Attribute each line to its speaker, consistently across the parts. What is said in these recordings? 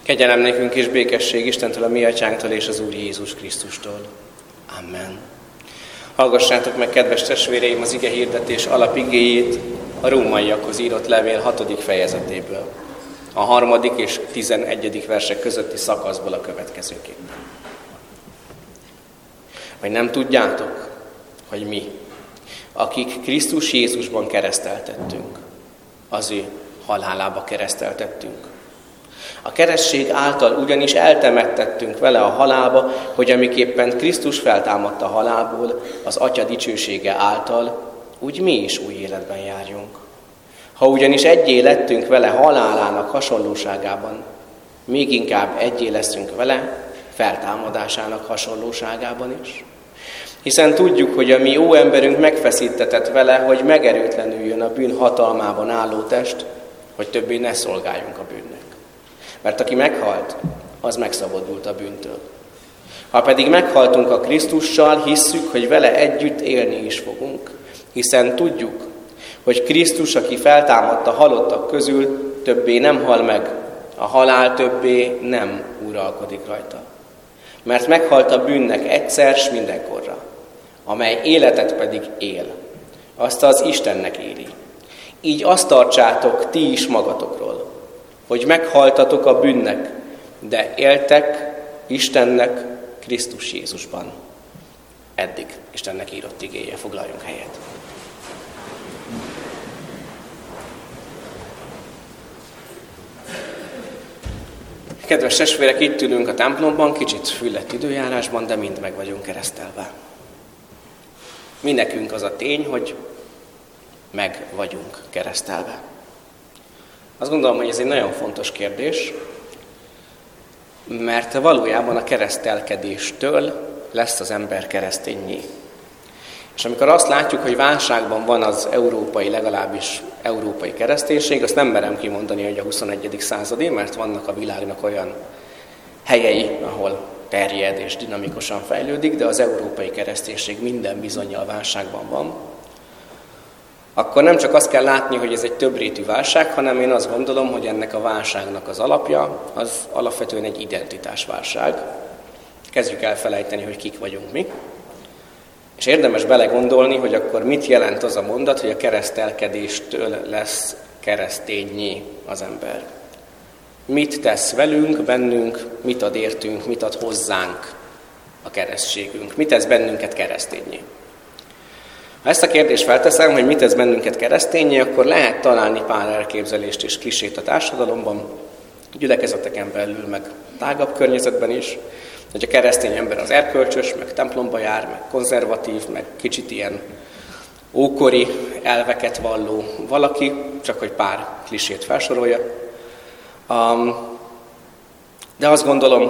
Speaker 1: Kegyelem nékünk és békesség Istentől, a mi atyánktól és az Úr Jézus Krisztustól. Amen. Hallgassátok meg, kedves testvéreim, az ige hirdetés alapigéjét a Rómaiakhoz írott levél 6. fejezetéből. A 3. és 11. versek közötti szakaszból a következőképpen. Vagy nem tudjátok, hogy mi, akik Krisztus Jézusban kereszteltettünk, az ő halálába kereszteltettünk. A keresztség által ugyanis eltemettettünk vele a halálba, hogy amiképpen Krisztus feltámadt a halálból, az Atya dicsősége által, úgy mi is új életben járjunk. Ha ugyanis egyé lettünk vele halálának hasonlóságában, még inkább egyé leszünk vele feltámadásának hasonlóságában is. Hiszen tudjuk, hogy a mi jó emberünk megfeszítetett vele, hogy megerőtlenüljön a bűn hatalmában álló test, hogy többé ne szolgáljunk a bűnnek. Mert aki meghalt, az megszabadult a bűntől. Ha pedig meghaltunk a Krisztussal, hisszük, hogy vele együtt élni is fogunk. Hiszen tudjuk, hogy Krisztus, aki feltámadt a halottak közül, többé nem hal meg, a halál többé nem uralkodik rajta. Mert meghalt a bűnnek egyszer s mindenkorra, amely életet pedig él. Azt az Istennek éli. Így azt tartsátok ti is magatokról, hogy meghaltatok a bűnnek, de éltek Istennek Krisztus Jézusban. Eddig Istennek írott igéje, foglaljunk helyet. Kedves testvérek, itt ülünk a templomban, kicsit füllett időjárásban, de mind meg vagyunk keresztelve. Mi nekünk az a tény, hogy meg vagyunk keresztelve. Azt gondolom, hogy ez egy nagyon fontos kérdés, mert valójában a keresztelkedéstől lesz az ember kereszténnyé. És amikor azt látjuk, hogy válságban van az európai, legalábbis európai kereszténység, azt nem merem kimondani, hogy a 21. századi, mert vannak a világnak olyan helyei, ahol terjed és dinamikusan fejlődik, de az európai kereszténység minden bizonnyal válságban van, akkor nem csak azt kell látni, hogy ez egy többrétű válság, hanem én azt gondolom, hogy ennek a válságnak az alapja, az alapvetően egy identitásválság. Kezdjük el felejteni, hogy kik vagyunk mi. És érdemes belegondolni, hogy akkor mit jelent az a mondat, hogy a keresztelkedéstől lesz keresztényé az ember. Mit tesz velünk, bennünk, mit ad értünk, mit ad hozzánk a keresztségünk, mit tesz bennünket keresztényé. Ha ezt a kérdést felteszem, hogy mit tesz bennünket keresztényé, akkor lehet találni pár elképzelést és klisét a társadalomban, gyülekezeteken belül, meg tágabb környezetben is, hogy a keresztény ember az erkölcsös, meg templomba jár, meg konzervatív, meg kicsit ilyen ókori elveket valló valaki, csak hogy pár klisét felsorolja. De azt gondolom,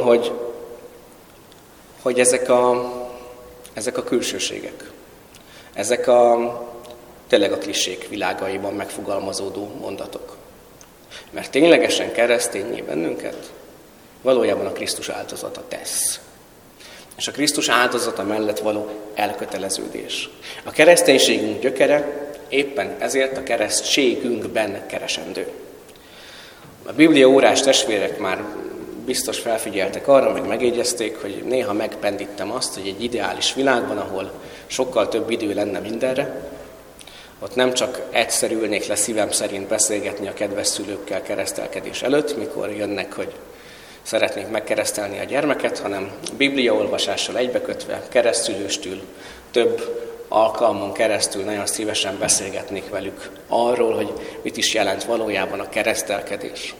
Speaker 1: hogy ezek a külsőségek, ezek tényleg a klisék világaiban megfogalmazódó mondatok. Mert ténylegesen keresztényé bennünket valójában a Krisztus áldozata tesz. És a Krisztus áldozata mellett való elköteleződés. A kereszténységünk gyökere éppen ezért a keresztségünkben keresendő. A Biblia órás testvérek már biztos felfigyeltek arra, meg megjegyezték, hogy néha megpendítem azt, hogy egy ideális világban, ahol sokkal több idő lenne mindenre, ott nem csak egyszer ülnék le szívem szerint beszélgetni a kedves szülőkkel keresztelkedés előtt, mikor jönnek, hogy szeretnék megkeresztelni a gyermeket, hanem bibliaolvasással egybekötve, keresztszülőstül, több alkalmon keresztül nagyon szívesen beszélgetnék velük arról, hogy mit is jelent valójában a keresztelkedés.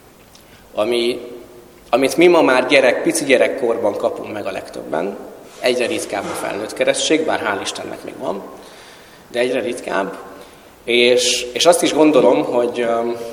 Speaker 1: Amit mi ma már pici gyerekkorban kapunk meg a legtöbben, egyre ritkább a felnőtt keresztség, bár hál' Istennek még van, de egyre ritkább. És azt is gondolom, hogy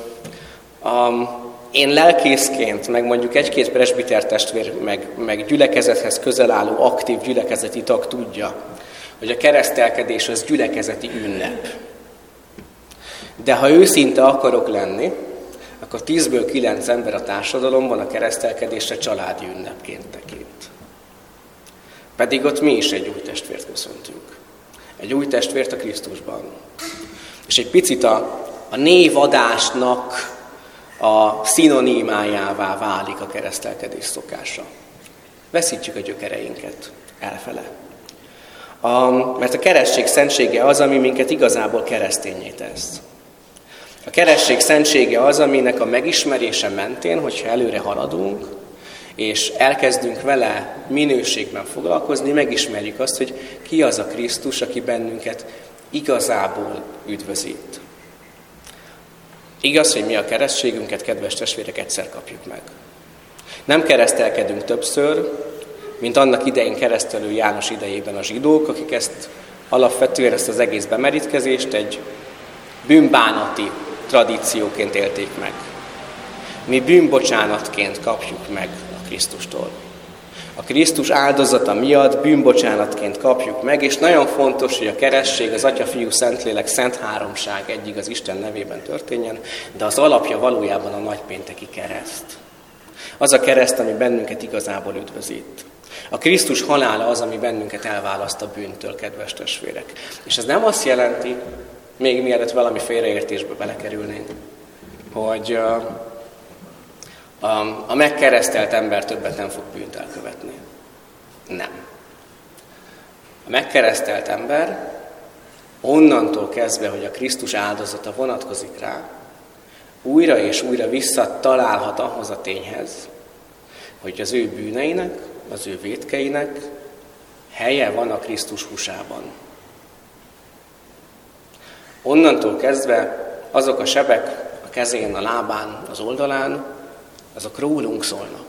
Speaker 1: én lelkészként, meg mondjuk egy-két presbiter testvér, meg gyülekezethez közel álló aktív gyülekezeti tag tudja, hogy a keresztelkedés az gyülekezeti ünnep. De ha őszinte akarok lenni, akkor 10-ből 9 ember a társadalomban a keresztelkedésre családi ünnepként tekint. Pedig ott mi is egy új testvért köszöntünk. Egy új testvért a Krisztusban. És egy picit a névadásnak a szinonimájává válik a keresztelkedés szokása. Veszítjük a gyökereinket elfele. Mert a keresztség szentsége az, ami minket igazából kereszténnyé tesz. A keresztség szentsége az, aminek a megismerése mentén, hogyha előre haladunk, és elkezdünk vele minőségben foglalkozni, megismerjük azt, hogy ki az a Krisztus, aki bennünket igazából üdvözít. Igaz, hogy mi a keresztségünket, kedves testvérek, egyszer kapjuk meg. Nem keresztelkedünk többször, mint annak idején keresztelő János idejében a zsidók, akik alapvetően ezt az egész bemerítkezést egy bűnbánati tradícióként élték meg. Mi bűnbocsánatként kapjuk meg a Krisztustól. A Krisztus áldozata miatt bűnbocsánatként kapjuk meg, és nagyon fontos, hogy a keresztség, az Atya, Fiú, Szentlélek, Szent Háromság egyig az Isten nevében történjen, de az alapja valójában a nagypénteki kereszt. Az a kereszt, ami bennünket igazából üdvözít. A Krisztus halála az, ami bennünket elválaszt a bűntől, kedves testvérek. És ez nem azt jelenti, még mielőtt valami félreértésbe belekerülnénk, hogy a megkeresztelt ember többet nem fog bűnt elkövetni. Nem. A megkeresztelt ember onnantól kezdve, hogy a Krisztus áldozata vonatkozik rá, újra és újra visszatalálhat ahhoz a tényhez, hogy az ő bűneinek, az ő vétkeinek helye van a Krisztus húsában. Onnantól kezdve azok a sebek a kezén, a lábán, az oldalán, azok rólunk szólnak.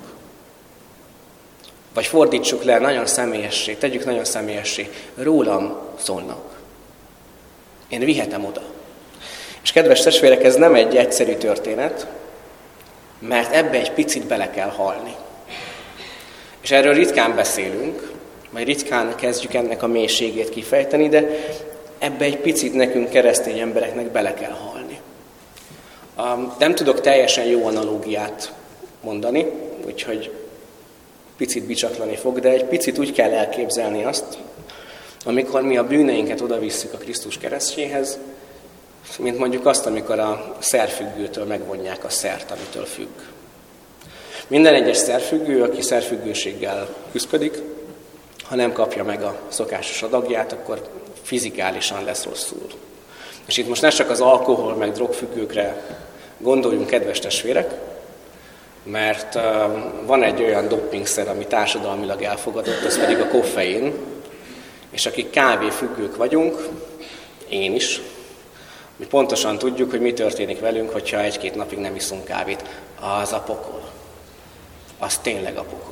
Speaker 1: Vagy fordítsuk le nagyon személyessé, tegyük nagyon személyessé, rólam szólnak. Én vihetem oda. És kedves testvérek, ez nem egy egyszerű történet, mert ebbe egy picit bele kell halni. És erről ritkán beszélünk, vagy ritkán kezdjük ennek a mélységét kifejteni, de ebbe egy picit nekünk, keresztény embereknek bele kell halni. Nem tudok teljesen jó analógiát mondani, úgyhogy picit bicsaklani fog, de egy picit úgy kell elképzelni azt, amikor mi a bűneinket odavisszük a Krisztus keresztjéhez, mint mondjuk azt, amikor a szerfüggőtől megvonják a szert, amitől függ. Minden egyes szerfüggő, aki szerfüggőséggel küzdik, ha nem kapja meg a szokásos adagját, akkor fizikálisan lesz rosszul. És itt most ne csak az alkohol meg drogfüggőkre gondoljunk, kedves testvérek, mert van egy olyan doppingszer, ami társadalmilag elfogadott, ez pedig a koffein, és akik kávéfüggők vagyunk, én is, mi pontosan tudjuk, hogy mi történik velünk, hogyha 1-2 napig nem iszunk kávét. Az a pokol. Az tényleg a pokol.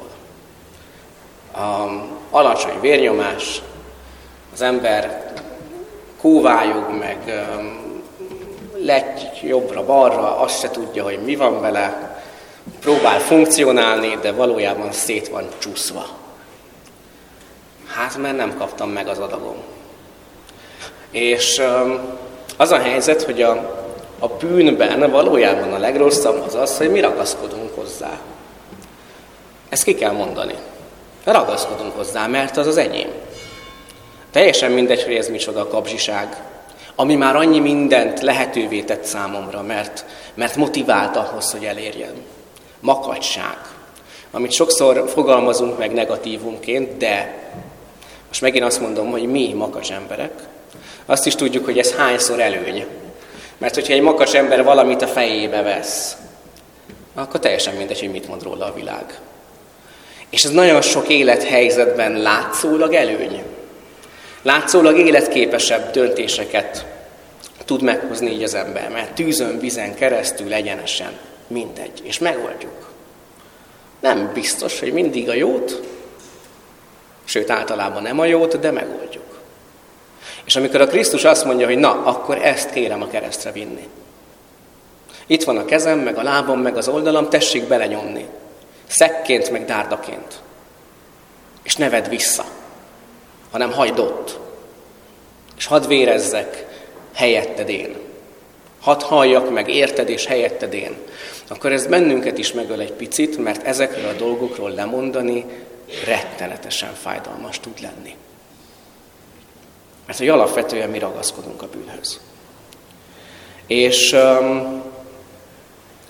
Speaker 1: Alacsony vérnyomás, az ember kóvályog, meg lett jobbra-balra, azt se tudja, hogy mi van vele, próbál funkcionálni, de valójában szét van csúszva. Hát, mert nem kaptam meg az adagom. És az a helyzet, hogy a bűnben valójában a legrosszabb az az, hogy mi ragaszkodunk hozzá. Ezt ki kell mondani. Ragaszkodunk hozzá, mert az az enyém. Teljesen mindegy, hogy ez micsoda a kapzsiság, ami már annyi mindent lehetővé tett számomra, mert motivált ahhoz, hogy elérjen. Makacság, amit sokszor fogalmazunk meg negatívumként, de most megint azt mondom, hogy mi makacs emberek, azt is tudjuk, hogy ez hányszor előny. Mert hogyha egy makacs ember valamit a fejébe vesz, akkor teljesen mindegy, hogy mit mond róla a világ. És ez nagyon sok élethelyzetben látszólag előny. Látszólag életképesebb döntéseket tud meghozni így az ember, mert tűzön, vízen keresztül egyenesen mindegy, és megoldjuk. Nem biztos, hogy mindig a jót, sőt általában nem a jót, de megoldjuk. És amikor a Krisztus azt mondja, hogy na, akkor ezt kérem a keresztre vinni. Itt van a kezem, meg a lábam, meg az oldalam, tessék belenyomni. Szekként, meg dárdaként. És ne vedd vissza, hanem hagyd ott. És hadd vérezzek helyetted én. Hadd halljak meg érted és helyetted én. Akkor ez bennünket is megöl egy picit, mert ezekről a dolgokról lemondani rettenetesen fájdalmas tud lenni. Mert hogy alapvetően mi ragaszkodunk a bűnhöz. És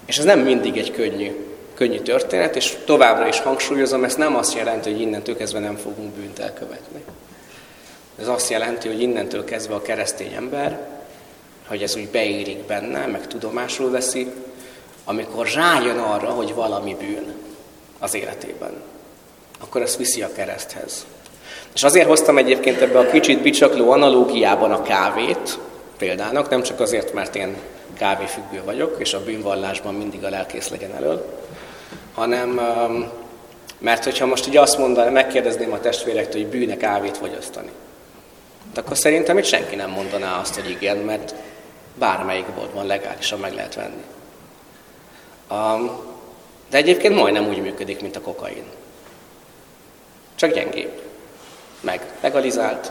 Speaker 1: És ez nem mindig egy könnyű történet, és továbbra is hangsúlyozom, ezt nem azt jelenti, hogy innentől kezdve nem fogunk bűnt elkövetni. Ez azt jelenti, hogy innentől kezdve a keresztény ember, hogy ez úgy beérik benne, meg tudomásul veszi, amikor rájön arra, hogy valami bűn az életében, akkor ezt viszi a kereszthez. És azért hoztam egyébként ebbe a kicsit bicsakló analógiában a kávét példának, nem csak azért, mert én kávéfüggő vagyok, és a bűnvallásban mindig a lelkész legyen elől, hanem mert hogyha most ugye azt mondanám, megkérdezném a testvérektől, hogy bűne kávét fogyasztani, akkor szerintem itt senki nem mondaná azt, hogy igen, mert bármelyik boltban legálisan meg lehet venni. De egyébként majdnem úgy működik, mint a kokain. Csak gyengébb. Meg legalizált.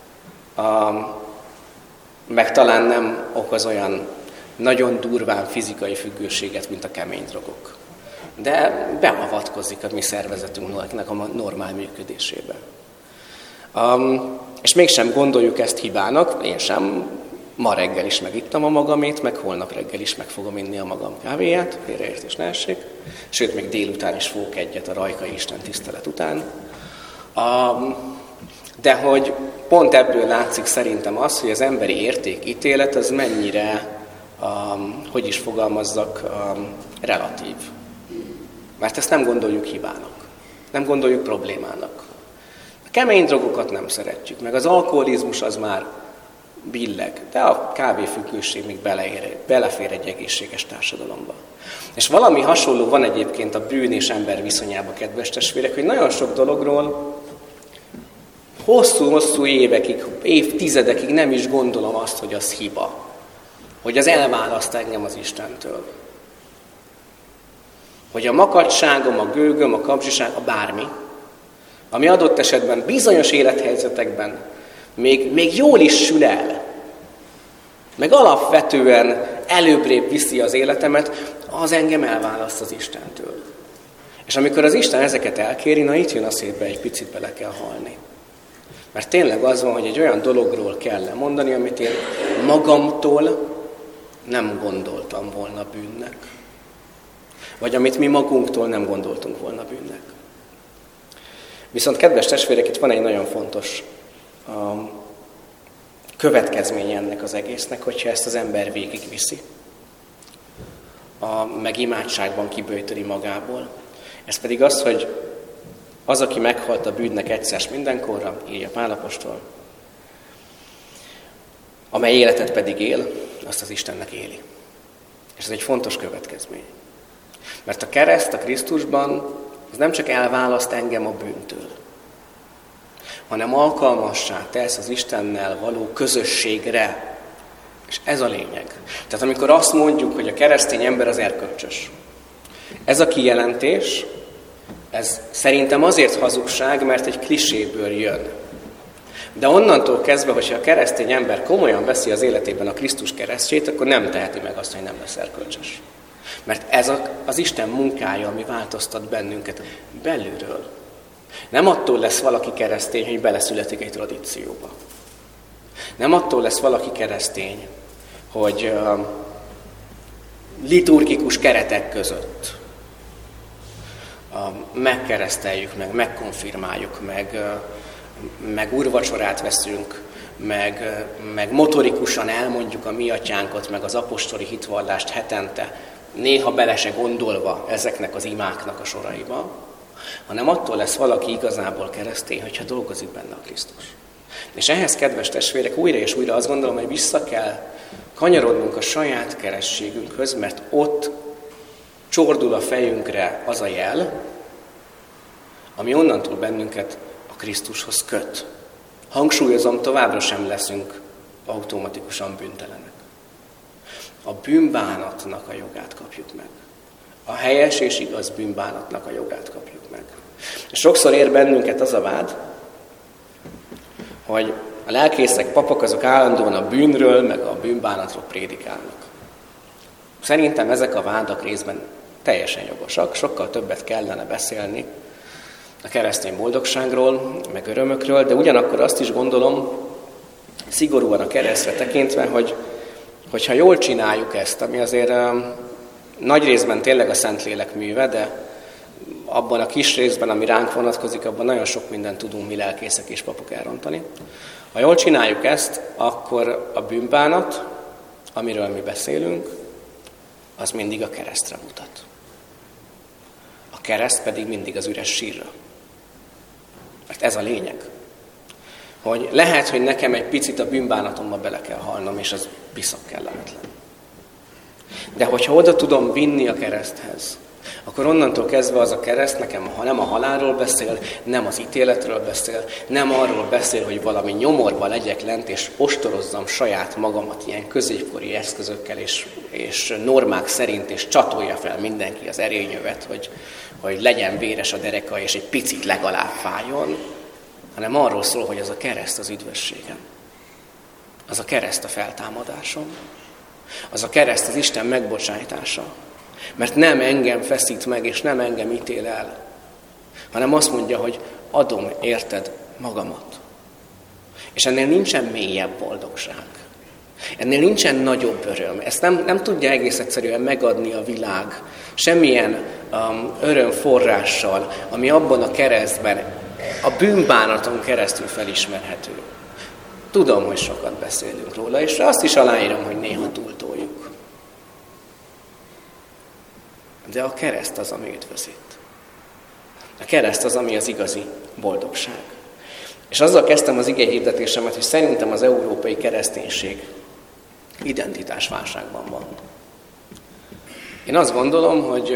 Speaker 1: Meg talán nem okoz olyan nagyon durván fizikai függőséget, mint a kemény drogok. De beavatkozik a mi szervezetünknek a normál működésébe. És mégsem gondoljuk ezt hibának, én sem. Ma reggel is megittam a magamét, meg holnap reggel is meg fogom inni a magam kávéját, félreértés ne essék. Sőt, még délután is fogok egyet a Rajkai Isten tisztelet után. De hogy pont ebből látszik szerintem az, hogy az emberi értékítélet az mennyire, hogy is fogalmazzak, relatív. Mert ezt nem gondoljuk hibának, nem gondoljuk problémának. A kemény drogokat nem szeretjük, meg az alkoholizmus az már billeg, de a kávéfüggőség még belefér egy egészséges társadalomba. És valami hasonló van egyébként a bűn és ember viszonyába, kedves testvérek, hogy nagyon sok dologról hosszú-hosszú évekig, évtizedekig nem is gondolom azt, hogy az hiba. Hogy az elválaszt engem az Istentől. Hogy a makacságom, a gőgöm, a kapzsiság, a bármi, ami adott esetben bizonyos élethelyzetekben még jól is sül el, meg alapvetően előbbrébb viszi az életemet, az engem elválaszt az Istentől. És amikor az Isten ezeket elkéri, na itt jön a szépbe, egy picit bele kell halni. Mert tényleg az van, hogy egy olyan dologról kell lemondani, amit én magamtól nem gondoltam volna bűnnek. Vagy amit mi magunktól nem gondoltunk volna bűnnek. Viszont, kedves testvérek, itt van egy nagyon fontos következménye ennek az egésznek, hogyha ezt az ember végigviszi. Meg imádságban kiböjtöli magából. Ez pedig az, hogy az, aki meghalt a bűnnek egyszer mindenkorra, írja Pál apostol, amely életet pedig él, azt az Istennek éli. És ez egy fontos következmény. Mert a kereszt a Krisztusban az nem csak elválaszt engem a bűntől, hanem alkalmassá tesz az Istennel való közösségre. És ez a lényeg. Tehát amikor azt mondjuk, hogy a keresztény ember az erkölcsös, ez a kijelentés, ez szerintem azért hazugság, mert egy kliséből jön. De onnantól kezdve, hogyha a keresztény ember komolyan veszi az életében a Krisztus keresztjét, akkor nem teheti meg azt, hogy nem lesz erkölcsös. Mert ez az Isten munkája, ami változtat bennünket belülről. Nem attól lesz valaki keresztény, hogy beleszületik egy tradícióba. Nem attól lesz valaki keresztény, hogy liturgikus keretek között megkereszteljük, meg megkonfirmáljuk, meg úrvacsorát veszünk, meg motorikusan elmondjuk a mi atyánkot, meg az apostoli hitvallást hetente, néha bele se gondolva ezeknek az imáknak a soraiba, hanem attól lesz valaki igazából keresztény, hogyha dolgozik benne a Krisztus. És ehhez, kedves testvérek, újra és újra azt gondolom, hogy vissza kell kanyarodnunk a saját kerességünkhöz, mert ott csordul a fejünkre az a jel, ami onnantól bennünket a Krisztushoz köt. Hangsúlyozom, továbbra sem leszünk automatikusan bűntelenek. A bűnbánatnak a jogát kapjuk meg. A helyes és igaz bűnbánatnak a jogát kapjuk meg. És sokszor ér bennünket az a vád, hogy a lelkészek, papok azok állandóan a bűnről, meg a bűnbánatról prédikálnak. Szerintem ezek a vádak részben teljesen jogosak, sokkal többet kellene beszélni a keresztény boldogságról, meg örömökről, de ugyanakkor azt is gondolom, szigorúan a keresztre tekintve, hogyha jól csináljuk ezt, ami azért nagy részben tényleg a Szentlélek műve, de abban a kis részben, ami ránk vonatkozik, abban nagyon sok mindent tudunk mi lelkészek és papok elrontani. Ha jól csináljuk ezt, akkor a bűnbánat, amiről mi beszélünk, az mindig a keresztre mutat. A kereszt pedig mindig az üres sírra. Mert ez a lényeg. Hogy lehet, hogy nekem egy picit a bűnbánatomba bele kell halnom, és az piszak kellemetlen. De hogyha oda tudom vinni a kereszthez, akkor onnantól kezdve az a kereszt nekem nem a halálról beszél, nem az ítéletről beszél, nem arról beszél, hogy valami nyomorba legyek lent, és ostorozzam saját magamat ilyen középkori eszközökkel és normák szerint, és csatolja fel mindenki az erényövet, hogy legyen véres a dereka, és egy picit legalább fájjon, hanem arról szól, hogy az a kereszt az üdvösségem. Az a kereszt a feltámadásom. Az a kereszt az Isten megbocsájtása. Mert nem engem feszít meg, és nem engem ítél el, hanem azt mondja, hogy adom érted magamat. És ennél nincsen mélyebb boldogság. Ennél nincsen nagyobb öröm. Ezt nem tudja egész egyszerűen megadni a világ semmilyen örömforrással, ami abban a keresztben, a bűnbánaton keresztül felismerhető. Tudom, hogy sokat beszélünk róla, és azt is aláírom, hogy néha túltoljuk. De a kereszt az, ami üdvözít. A kereszt az, ami az igazi boldogság. És azzal kezdtem az igehirdetésemet, hogy szerintem az európai kereszténység identitásválságban van. Én azt gondolom, hogy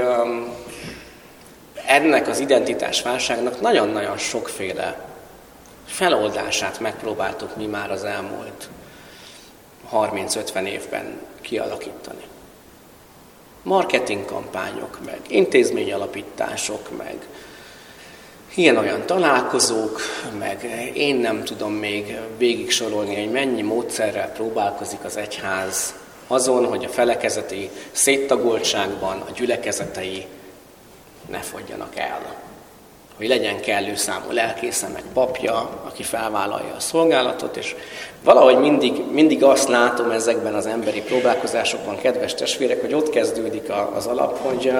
Speaker 1: ennek az identitásválságnak nagyon-nagyon sokféle feloldását megpróbáltuk mi már az elmúlt 30-50 évben kialakítani. Marketingkampányok, meg intézményalapítások, meg ilyen-olyan találkozók, meg én nem tudom még végig sorolni, hogy mennyi módszerrel próbálkozik az egyház azon, hogy a felekezeti széttagoltságban a gyülekezetei ne fogyjanak el. Hogy legyen kellő számú lelkésze, meg papja, aki felvállalja a szolgálatot, és valahogy mindig azt látom ezekben az emberi próbálkozásokban, kedves testvérek, hogy ott kezdődik az alap,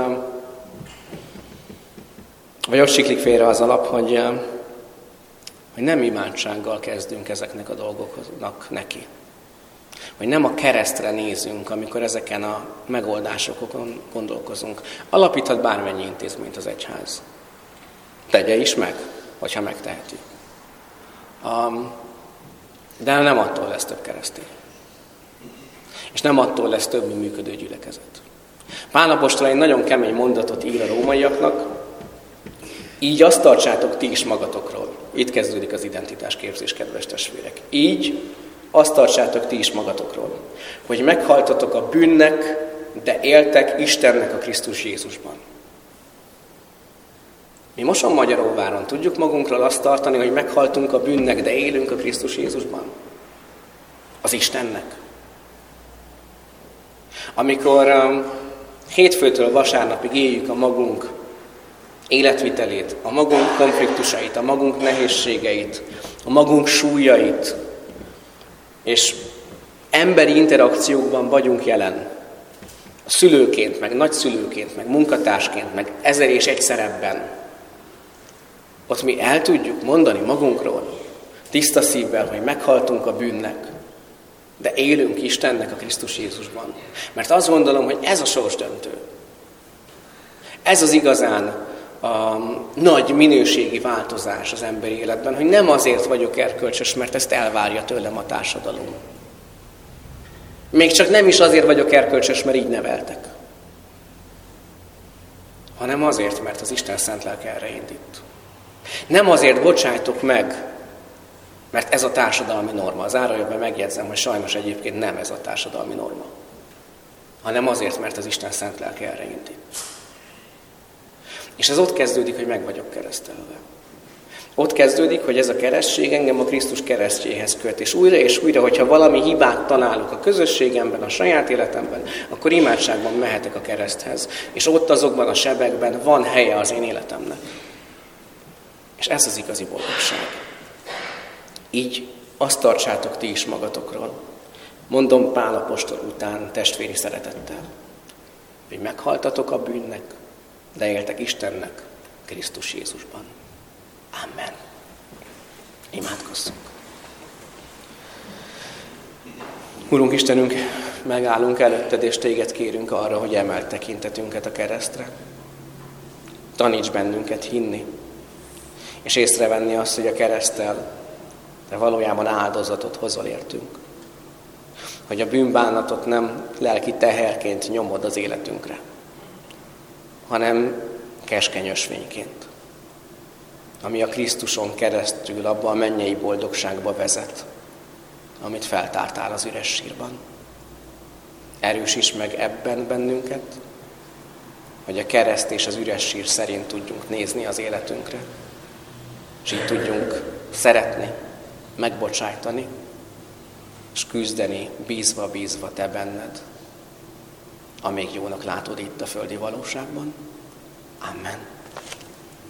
Speaker 1: vagy ott siklik félre az alap, hogy nem imádsággal kezdünk ezeknek a dolgoknak neki. Hogy nem a keresztre nézünk, amikor ezeken a megoldásokon gondolkozunk. Alapíthat bármennyi intézményt az egyház. Tegye is meg, hogyha megteheti. De nem attól lesz több keresztény. És nem attól lesz több működő gyülekezet. Pál apostol egy nagyon kemény mondatot ír a rómaiaknak, így azt tartsátok ti is magatokról. Itt kezdődik az identitásképzés, kedves testvérek. Így azt tartsátok ti is magatokról, hogy meghaltatok a bűnnek, de éltek Istennek a Krisztus Jézusban. Mi Mosonmagyaróváron tudjuk magunkról azt tartani, hogy meghaltunk a bűnnek, de élünk a Krisztus Jézusban? Az Istennek. Amikor hétfőtől vasárnapig éljük a magunk életvitelét, a magunk konfliktusait, a magunk nehézségeit, a magunk súlyait, és emberi interakciókban vagyunk jelen, szülőként, meg nagyszülőként, meg munkatársként, meg ezer és egy szerepben, ott mi el tudjuk mondani magunkról, tiszta szívvel, hogy meghaltunk a bűnnek, de élünk Istennek a Krisztus Jézusban. Mert azt gondolom, hogy ez a sorsdöntő. Ez az igazán nagy minőségi változás az emberi életben, hogy nem azért vagyok erkölcsös, mert ezt elvárja tőlem a társadalom. Még csak nem is azért vagyok erkölcsös, mert így neveltek. Hanem azért, mert az Isten szent lelke erre indít. Nem azért bocsájtok meg, mert ez a társadalmi norma. Az zárójelben megjegyzem, hogy sajnos egyébként nem ez a társadalmi norma. Hanem azért, mert az Isten szent lelke erre indít. És ez ott kezdődik, hogy meg vagyok keresztelve. Ott kezdődik, hogy ez a keresztség engem a Krisztus keresztjéhez köt. És újra, hogyha valami hibát találok a közösségemben, a saját életemben, akkor imádságban mehetek a kereszthez. És ott azokban a sebekben van helye az én életemnek. És ez az igazi boldogság. Így azt tartsátok ti is magatokról. Mondom Pál apostol után testvéri szeretettel. hogy meghaltatok a bűnnek, de éltek Istennek Krisztus Jézusban. Amen. Imádkozzunk. Urunk Istenünk, megállunk előtted, és téged kérünk arra, hogy emeld tekintetünket a keresztre. Taníts bennünket hinni, és észrevenni azt, hogy a kereszttel te valójában áldozatot hozol értünk. Hogy a bűnbánatot nem lelki teherként nyomod az életünkre, hanem keskeny ösvényként, ami a Krisztuson keresztül abba a mennyei boldogságba vezet, amit feltártál az üres sírban. Erősíts meg ebben bennünket, hogy a kereszt és az üres sír szerint tudjunk nézni az életünkre, és így tudjunk szeretni, megbocsájtani, és küzdeni, bízva te benned, amíg jónak látod itt a földi valóságban. Amen.